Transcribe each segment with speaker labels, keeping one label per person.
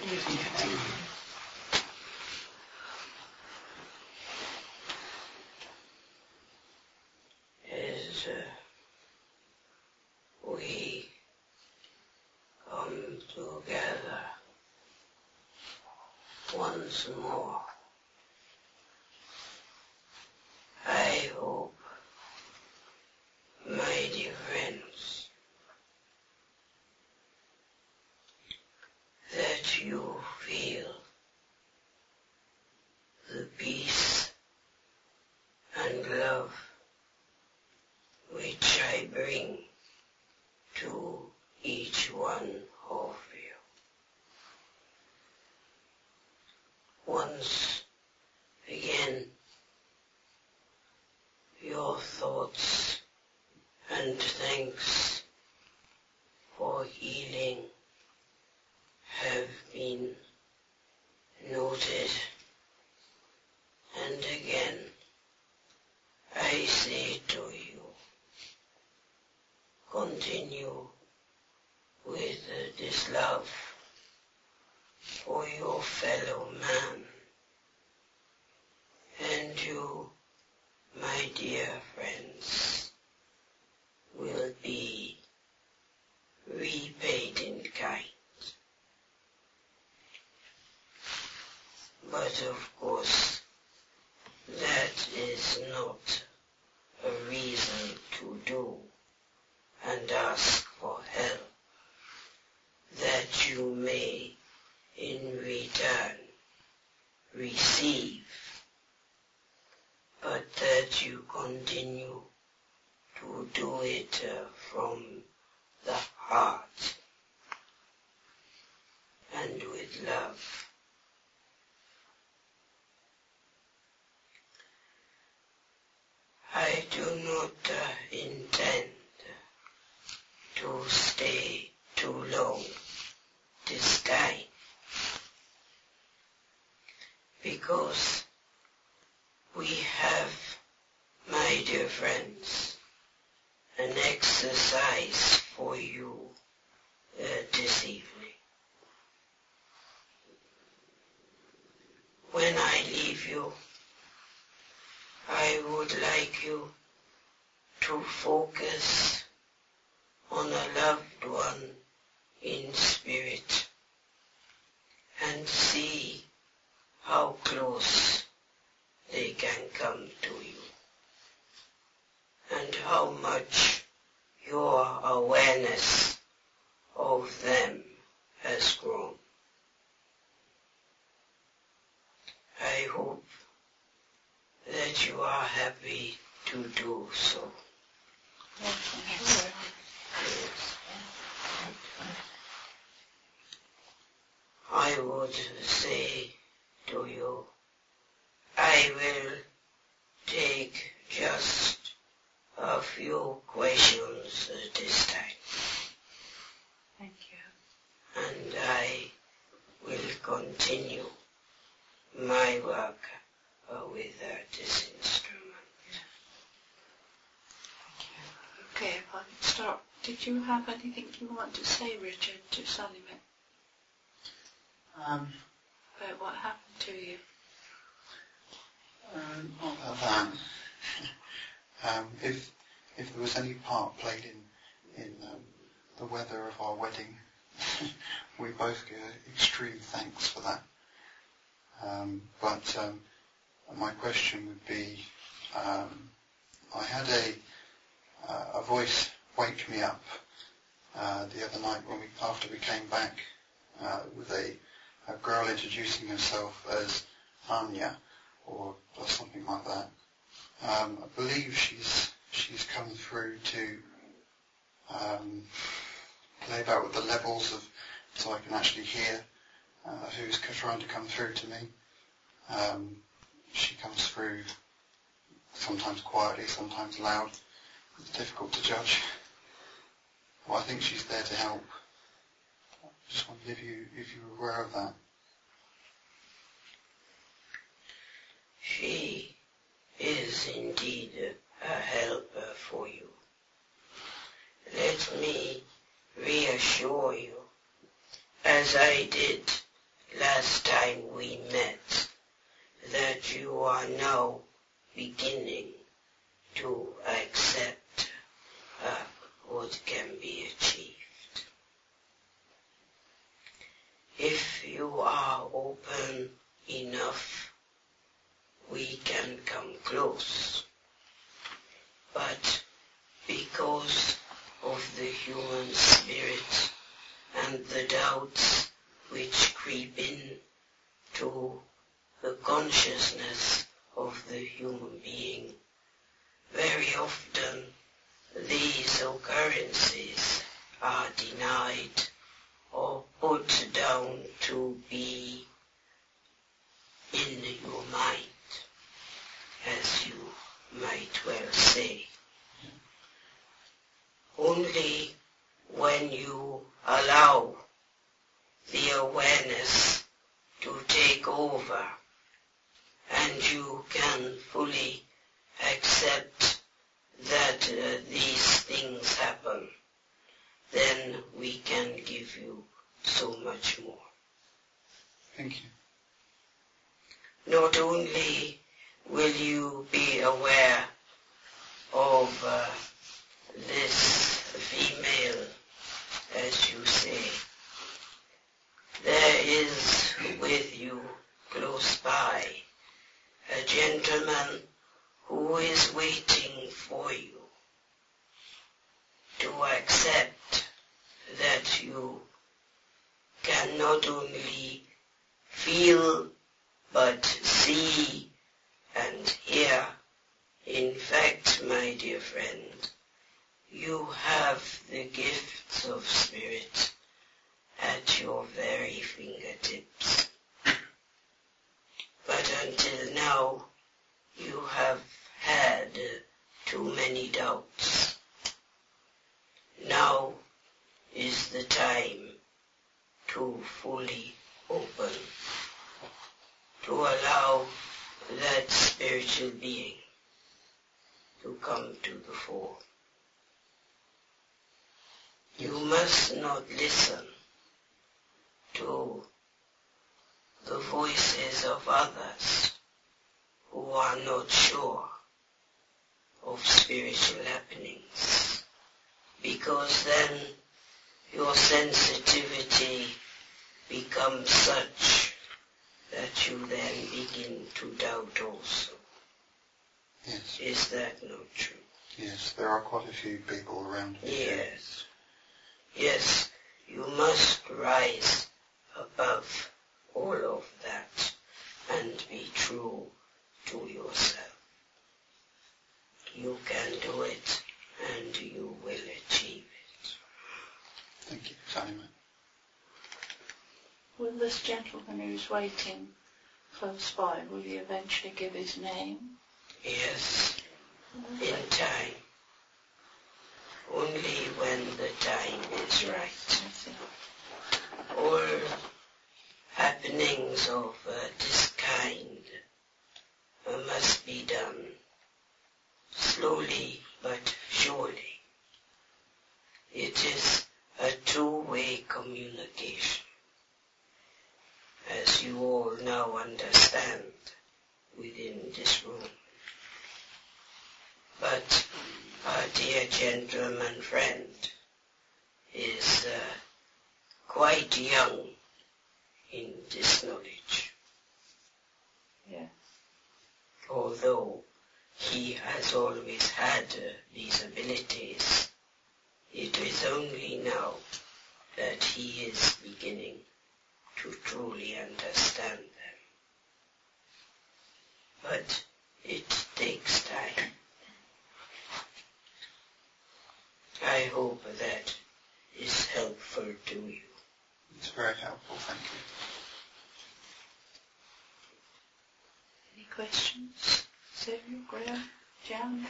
Speaker 1: As we come together once more, I hope, my dear friends, that you feel the peace and love which I bring to each one of you. Once again, your thoughts and thanks for healing have been noted, and again I say to you, continue with this love for your fellow man, and you, my dear friends, will be repaid in kind. But of course, that is not a reason to do and ask for help, that you may in return receive, but that you continue to do it from the heart and with love. I do not intend to stay too long this time, because we have, my dear friends, an exercise for you this evening. When I leave you, I would like you to focus on a loved one in spirit and see how close they can come to you and how much your awareness of them has grown. I hope that you are happy to do so. Yes. I would say to you, I will take just a few questions this time.
Speaker 2: Thank you.
Speaker 1: And I will continue my work with this instrument.
Speaker 2: Okay, if I can start. Did you have anything you want to say, Richard, to Salimit? About what happened to you?
Speaker 3: Not about that. If there was any part played in the weather of our wedding, we both give extreme thanks for that. But my question would be, I had a voice wake me up the other night after we came back with a girl introducing herself as Anya or something like that. I believe she's come through to play about with the levels of, so I can actually hear who's trying to come through to me. She comes through sometimes quietly, sometimes loud. It's difficult to judge. Well, I think she's there to help. Just wondered if you were aware of that.
Speaker 1: She is indeed a helper for you. Let me reassure you, as I did last time we met that you are now beginning to accept what can be achieved. If you are open enough, we can come close. But because of the human spirit and the doubts which creep in to the consciousness of the human being, very often these occurrences are denied or put down to be in your mind, as you might well say. Only when you allow the awareness to take over and you can fully accept that these things happen, then we can give you so much more.
Speaker 3: Thank you.
Speaker 1: Not only will you be aware of this female, as you say, there is with you close by a gentleman who is waiting for you to accept that you can not only feel but see and hear. In fact, my dear friend, you have the gifts of spirit at your very fingertips. But until now, you have had too many doubts. Now is the time to fully open, to allow that spiritual being to come to the fore. You must not listen to the voices of others who are not sure of spiritual happenings, because then your sensitivity becomes such that you then begin to doubt also.
Speaker 3: Yes.
Speaker 1: Is that not true?
Speaker 3: Yes, there are quite a few people around me.
Speaker 1: Yes. Yes, you must rise above all of that and be true to yourself. You can do it and you will achieve it.
Speaker 3: Thank you, Simon.
Speaker 2: Will this gentleman who's waiting close by, will he eventually give his name?
Speaker 1: Yes, in time. Only when the time is right. All happenings of this kind must be done slowly but surely. It is a two-way communication, as you all now understand within this room. But our dear gentleman friend is quite young in this knowledge.
Speaker 2: Yeah.
Speaker 1: Although he has always had these abilities, it is only now that he is beginning to truly understand them. But it takes time. I hope that is helpful to you.
Speaker 3: It's very helpful, thank you.
Speaker 2: Any questions? Sylvia, Graham, Jan?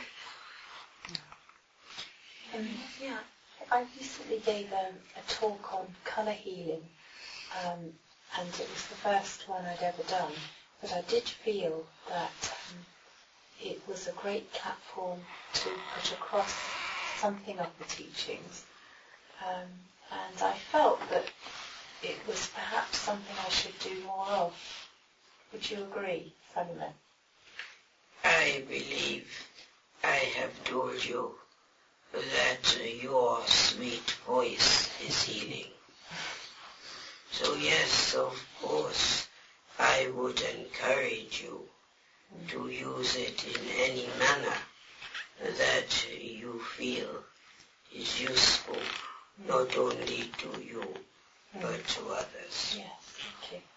Speaker 4: Yeah, I recently gave a talk on colour healing, and it was the first one I'd ever done, but I did feel that it was a great platform to put across something of the teachings, and I felt that it was perhaps something I should do more of. Would you agree, Simon?
Speaker 1: I believe I have told you that your sweet voice is healing. So yes, of course, I would encourage you to use it in any manner that you feel is useful, not only to you, but to others.
Speaker 4: Yes, thank you.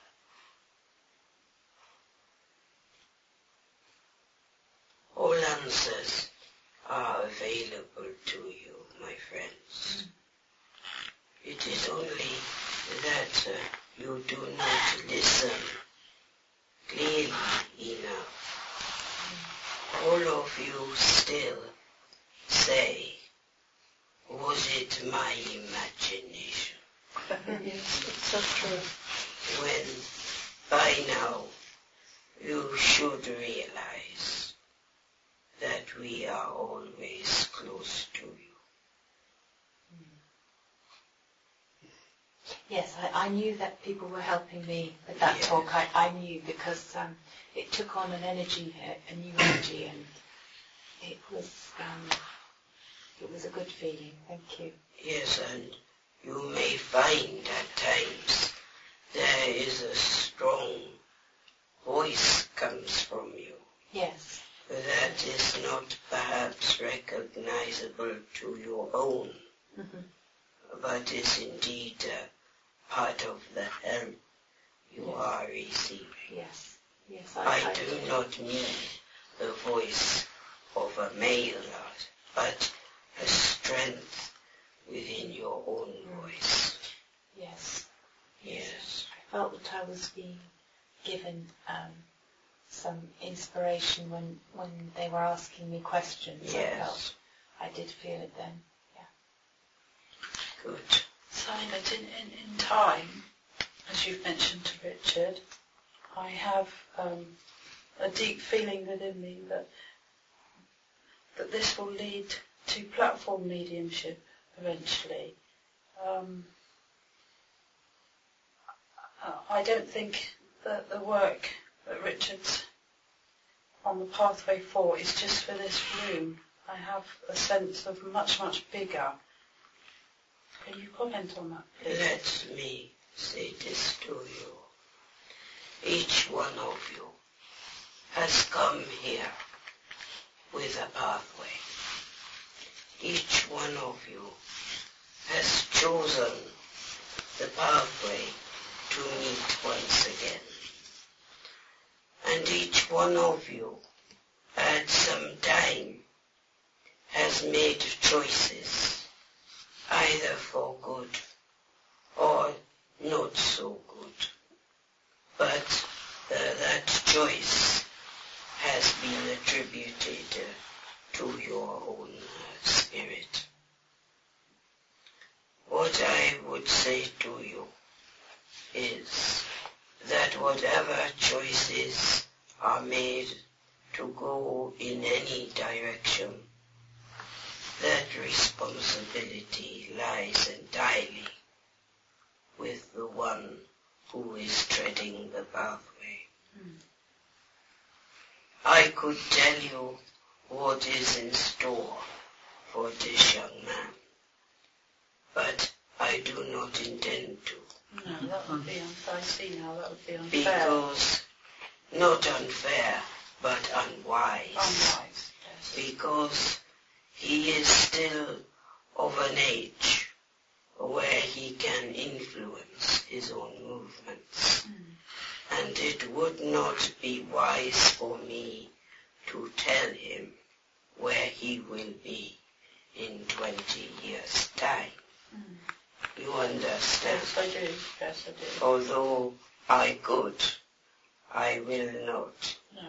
Speaker 1: All answers are available to you, my friends. It is only that you do not listen clearly enough. All of you still say, was it my imagination?
Speaker 2: Yes, it's so true.
Speaker 1: When by now you should realize that we are always close to you.
Speaker 4: Yes, I knew that people were helping me with that talk. I knew because it took on an energy, a new energy, and it was a good feeling. Thank you.
Speaker 1: Yes, and you may find at times there is a strong voice comes from you.
Speaker 4: Yes.
Speaker 1: That is not perhaps recognizable to your own, but is indeed part of the help you are receiving.
Speaker 4: Yes. Yes.
Speaker 1: I do not mean the voice of a male lord, but a strength within your own voice.
Speaker 4: Yes.
Speaker 1: Yes.
Speaker 4: I felt that I was being given some inspiration when they were asking me questions.
Speaker 1: Yes.
Speaker 4: I did feel it then. Yeah.
Speaker 1: Good.
Speaker 2: Simon, in time, as you've mentioned to Richard, I have a deep feeling within me that this will lead to platform mediumship eventually. I don't think that the work that Richard's on the pathway for is just for this room. I have a sense of much, much bigger. Can you comment on that, please?
Speaker 1: Let me say this to you. Each one of you has come here with a pathway. Each one of you has chosen the pathway to meet once again. And each one of you at some time has made choices, either for good or not so good. But that choice has been attributed to your own spirit. What I would say to you is that whatever choices are made to go in any direction, that responsibility lies entirely with the one who is treading the pathway. I could tell you what is in store for this young man, but I do not intend to.
Speaker 2: No, that would be unfair. I see now, that would be unfair.
Speaker 1: Because, not unfair, but unwise.
Speaker 2: Unwise, yes.
Speaker 1: Because he is still of an age where he can influence his own movements. And it would not be wise for me to tell him where he will be in 20 years' time. You understand?
Speaker 2: Yes, I do. Yes, I do.
Speaker 1: Although I could, I will not.
Speaker 2: No.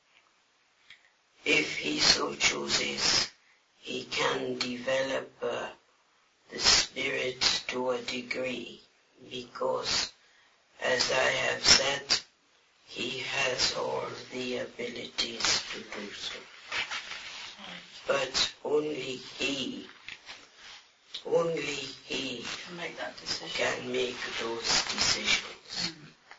Speaker 1: If he so chooses, he can develop the spirit to a degree, because, as I have said, he has all the abilities to do so. But only he Only he
Speaker 2: can make that decision.
Speaker 1: can make those decisions.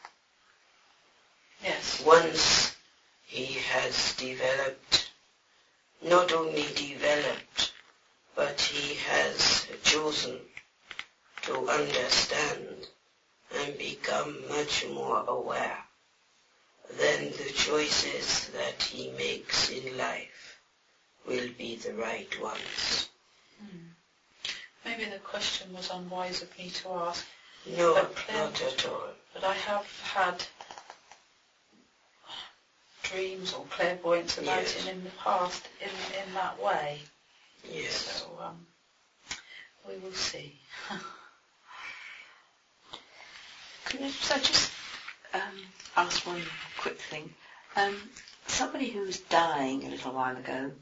Speaker 2: Yes.
Speaker 1: Once he has developed, not only developed, but he has chosen to understand and become much more aware, then the choices that he makes in life will be the right ones.
Speaker 2: Maybe the question was unwise of me to ask.
Speaker 1: No,
Speaker 2: But
Speaker 1: not at all.
Speaker 2: But I have had dreams or clairvoyance about
Speaker 1: Yes.
Speaker 2: him in the past in that way.
Speaker 1: Yes.
Speaker 2: So we will see.
Speaker 5: Could I just ask one quick thing? Somebody who was dying a little while ago,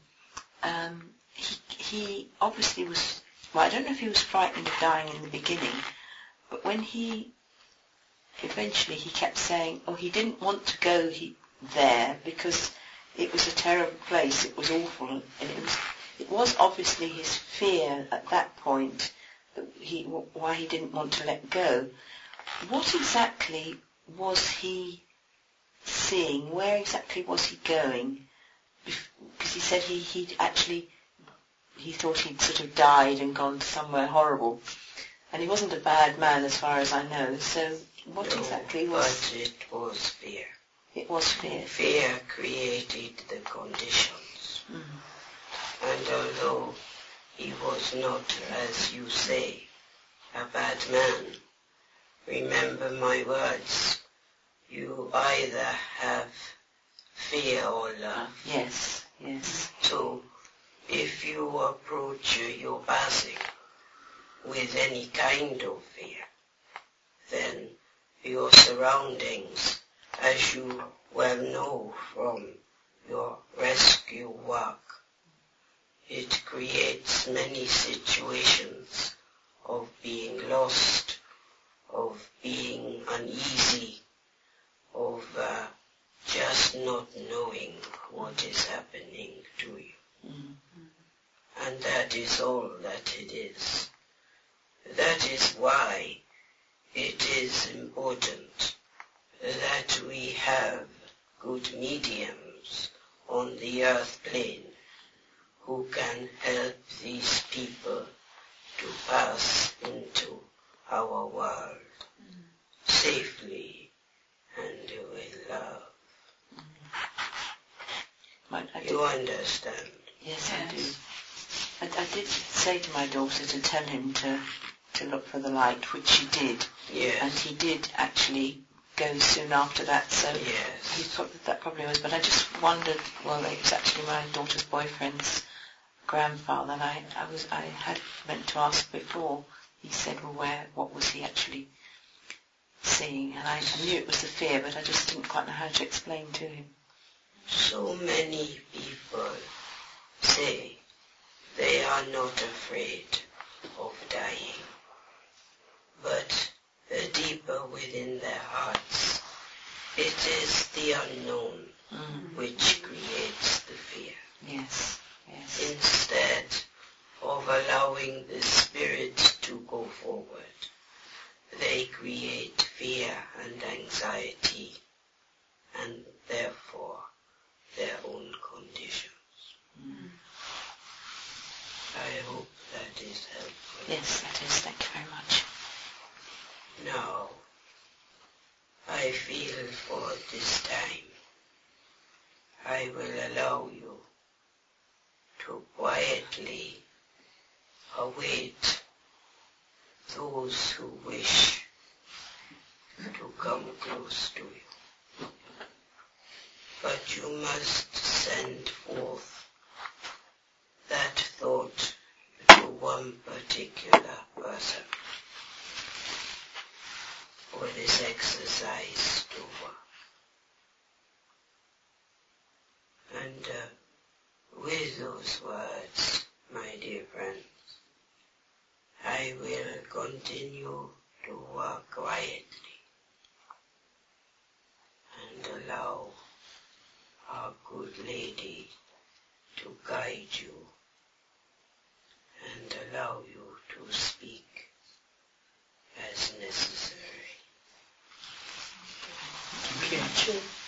Speaker 5: he obviously was, well, I don't know if he was frightened of dying in the beginning, but when he kept saying, he didn't want to go there because it was a terrible place, it was awful, and it was obviously his fear at that point that why he didn't want to let go. What exactly was he seeing? Where exactly was he going? Because he said he thought he'd sort of died and gone to somewhere horrible. And he wasn't a bad man as far as I know. So what exactly was...
Speaker 1: But it was fear.
Speaker 5: It was fear.
Speaker 1: Fear created the conditions. And although he was not, as you say, a bad man, remember my words, you either have fear or love.
Speaker 5: Yes, yes.
Speaker 1: So if you approach your passing with any kind of fear, then your surroundings, as you well know from your rescue work, it creates many situations of being lost, of being uneasy, of just not knowing what is happening to you. And that is all that it is. That is why it is important that we have good mediums on the earth plane who can help these people to pass into our world safely and with love. You understand?
Speaker 5: Yes, I do. I did say to my daughter to tell him to look for the light, which she did.
Speaker 1: Yes.
Speaker 5: And he did actually go soon after that, so
Speaker 1: yes.
Speaker 5: That probably was. But I just wondered, well, it was actually my daughter's boyfriend's grandfather, and I had meant to ask before. He said, well, what was he actually seeing? And I knew it was the fear, but I just didn't quite know how to explain to him.
Speaker 1: So many people say they are not afraid of dying, but deeper within their hearts, it is the unknown which creates the fear.
Speaker 5: Yes, yes.
Speaker 1: Instead of allowing the spirit to go forward, they create fear and anxiety, and therefore their own conditions. I hope that is helpful.
Speaker 5: Yes, that is. Thank you very much.
Speaker 1: Now, I feel for this time, I will allow you to quietly await those who wish to come close to you. But you must send forth that thought to one particular person for this exercise to work. And with those words, my dear friends, I will continue to work quietly and allow our good lady to guide you and allow you to
Speaker 2: you.
Speaker 4: True.